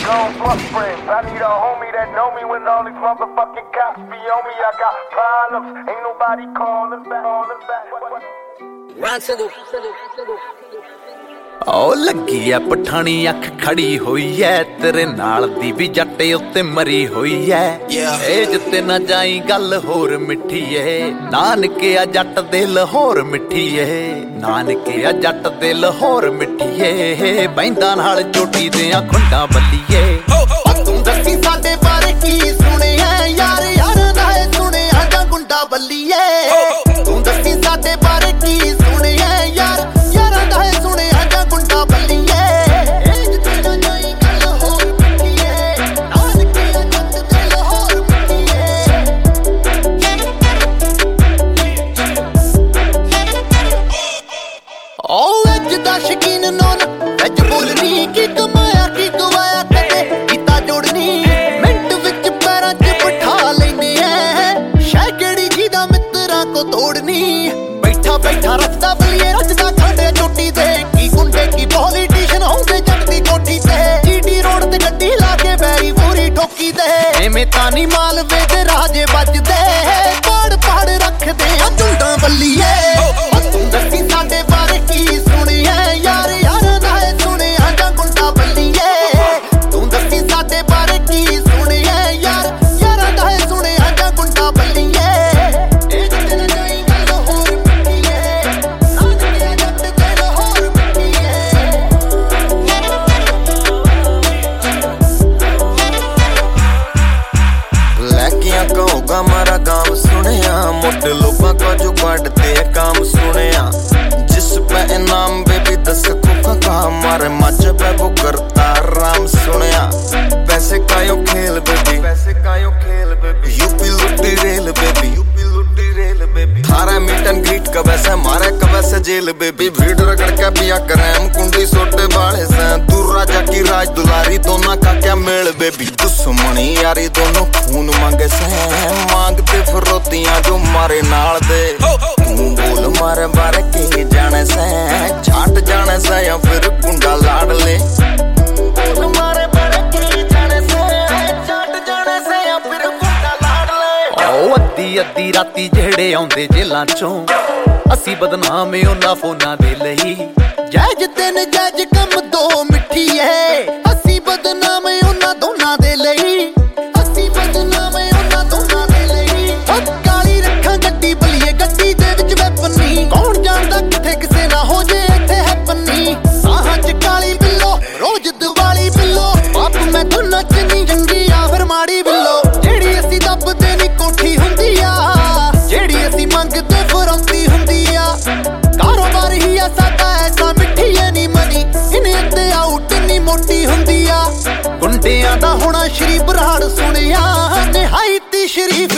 long fuck friends. I need a homie that know me when all these motherfucking cops be on me. I got problems, ain't nobody calling back. Run to the ਓ ਲੱਗੀ ਐ ਪਠਾਣੀ ਅੱਖ ਖੜੀ ਹੋਈ ਐ ਤੇਰੇ ਨਾਲ ਦੀ ਵੀ ਜੱਟ ਉੱਤੇ ਮਰੀ ਹੋਈ ਐ ਏ ਜਿੱਤੇ ਨਾ ਜਾਈ ਗੱਲ ਹੋਰ ਮਿੱਠੀ ਏ ਨਾਨਕੇ ਆ ਜੱਟ ਦੇ ਲਾਹੌਰ ਮਿੱਠੀ ਏ ਨਾਨਕੇ ਆ ਜੱਟ ਦੇ ਲਾਹੌਰ ਮਿੱਠੀ ਏ ਬੈਂਦਾ ਨਾਲ ਚੋਟੀ ਦੇ ਆ ਖੁੰਡਾ ਬੱਲੀਏ ਤੂੰ ਦੱਸੀ ਸਾਡੇ ਬਾਰੇ ਕੀ ਸੁਣਿਆ ਯਾਰ ਯਾਰਾਂ ਦਾ ਸੁਣਿਆ ਜਾਂ ਗੁੰਡਾ ਬੱਲੀਏ ਤੂੰ ਦੱਸੀ ਸਾਡੇ ਬਾਰੇ ਕੀ ਸੁਣਿਆ ਯਾਰ ਯਾਰਾਂ ਦਾ ਸੁਣਿਆ ਜਾਂ ਗੁੰਡਾ ਬੱਲੀਏ ਜਿੱਥੇ ਨਾ ਜਾਈ ਗੱਲ ਹੋਰ ਮਿੱਠੀਏ ਨਾਨਕੇ ਆ ਜੱਟ ਦੇ ਲਾਹੌਰ ਮਿੱਠੀਏ ਓ ਅੱਜ ਦਾ ਸ਼ਕੀਨ ਨੋਨ ਅੱਜ ਬੋਲਣੀ ਕੀ ਕਮਾਇਆ ਕੀ ਗਵਾਇਆ ਕਦੇ ਕੀਤਾ ਜੋੜਨੀ ਮਿੰਟ ਵਿੱਚ ਪੈਰਾਂ 'ਚ ਬਿਠਾ ਲੈਨੇ ਐ ਸ਼ੈਕੜੀ ਜੀ ਦਾ ਮਿੱਤਰਾਂ ਕੋ ਤੋੜਨੀ ਬੈਠਾ ਬੈਠਾ ਰੱਖਦਾ ਬਲੀਏ ਰੱਜਦਾ ਖਾਂਦੇ ਚੋਟੀ ਤੇ ਕੀ ਗੁੰਡੇ ਕੀ ਪੋਲੀਟੀਸ਼ਨ ਹੋਂਦੇ ਜੱਟ ਦੀ ਕੋਠੀ ਤੇ ਜੀਟੀ ਰੋਡ ਤੇ ਗੱਡੀ ਲਾ ਕੇ ਬੈਰੀ ਪੂਰੀ ਠੋਕੀ ਤੇ ਐਵੇਂ ਤਾਂ ਨਹੀਂ ਮਾਲਵੇ ਦੇ ਰਾਜੇ ਵੱਜਦੇ ਪਾੜ ਪਾੜ ਰੱਖਦੇ ਆ ਝੁੰਡਾਂ ਬੱਲੀਏ ਤੂੰ ਦੱਸੀ ਸਾਡੇ ਬਾਰੇ ਕੀ ਸੁਣਿਆ ਯਾਰ ਯਾਰਾਂ ਦਾ ਸੁਣਿਆ ਜਾਂ ਗੁੰਡਾ ਬੱਲੀਏ ਤੂੰ ਦੱਸੀ ਸਾਡੇ ਬਾਰੇ ਕੀ ਸੁਣਿਆ ਯਾਰ ਯਾਰਾਂ ਦਾ ਸੁਣਿਆ ਜਾਂ ਗੁੰਡਾ ਬੱਲੀਏ ਇਹ ਜਿੱਤੇ ਨਾ ਜਾਈ ਗੱਲ ਹੋਰ ਮਿੱਠੀਏ ਨਾਨਕੇ ਜੱਟ ਦੇ ਲਾਹੌਰ ਮਿੱਠੀਏ ਲੈਕਿਆਂ ਕਹੂਗਾ ਮਾਰਾ ਗਾਮ ਸੁਣਿਆ ਮੋਟੇ ਲੋਕਾਂ ਕੋ ਜੋ ਕੱਢਦੇ ਕੰਮ ਸੁਣਿਆ ਜਿਸ ਪੈ ਇਨਾਮ ਬੇਬੀ ਦਸ ਕੋਕਾ ਕਾ ਮਾਰੇ ਮੱਚ ਪੈ वो करता राम सुनया पैसे कायो खेल बेबी यूपी लुटी रेल बेबी थारा मीट एंड ग्रीट का वैसे मारे का वैसे जेल बेबी भीड़ रगड़ के पिया करैम कुंडी सोटे बाले से तू राजा की राज दुलारी दोनों का क्या मेल बेबी दुश्मनी यारी दोनों खून मांगे से मांगते फिरोतियां जो मारे नाल दे तू बोल मारे बारे के जाने से छाट जाने से या फिर गुंडा लाड़ ले बोल मारे बारे के जाने से छाट जाने से या फिर गुंडा लाड़ ले ਓ ਅੱਧੀ ਰਾਤੀ ਜਿਹੜੇ ਆਉਂਦੇ ਜੇਲਾਂ ਚੋਂ ਅਸੀਂ ਬਦਨਾਮ ਉਹਨਾਂ ਫੋਨਾਂ ਦੇ ਲਈ ਜੈਜ ਦਿਨ ਜੈਜ ਕੰਮ ਦੋ ਮਿੱਠੀ ਏ ਅਸੀਂ ਬਦਨਾਮ ਉਹਨਾਂ ਦੋਨਾਂ ਦੇ ਲਈ ਅਸੀਂ ਬਦਨਾਮ ਉਹਨਾਂ ਦੋਨਾਂ ਦੇ ਲਈ ਕਾਲੀ ਰੱਖਾਂ ਗੱਡੀ ਬਲੀਏ ਗੱਡੀ ਦੇ ਵਿੱਚ ਵੈਪਨੀ ਕੌਣ ਜਾਣਦਾ ਕਿੱਥੇ ਕਿਸੇ ਨਾ ਹੋ ਜੇ ਇੱਥੇ ਹੈਪਨੀ ਸਾਹਾਂ 'ਚ ਕਾਲੀ ਬਿੱਲੋ ਰੋਜ਼ ਦੀਵਾਲੀ ਬਿੱਲੋ ਬਾਪ ਮੈਂ ਦੋਨਾਂ 'ਚ ਨਹੀਂ ਚੰਗੀ ਆ ਫਿਰ ਮਾੜੀ ਬਿੱਲੋ ਜਿਹੜੀ ਅਸੀਂ ਦੱਬਦੇ ਨਹੀਂ ਕੋਠੀ ਹੁੰਦੀ ਆ ਜਿਹੜੀ ਅਸੀਂ ਮੰਗਦੇ ਫਰੌਤੀ ਹੁੰਦੀ ਆ ਕਾਰੋਬਾਰ ਹੀ ਆ ਸਾਡਾ ਐਸਾ ਮਿੱਠੀ ਐ ਨੀ ਮਨੀ ਇਹਨੇ ਅੱਤੇ ਆਊਟ ਨੀ ਮੋਟੀ ਹੁੰਦੀ ਆ ਗੁੰਡਿਆਂ ਦਾ ਹੋਣਾ ਸ਼੍ਰੀ ਬਰਾੜ ਸੁਣਿਆ ਨਿਹਾਇਤੀ ਸ਼ਰੀਫ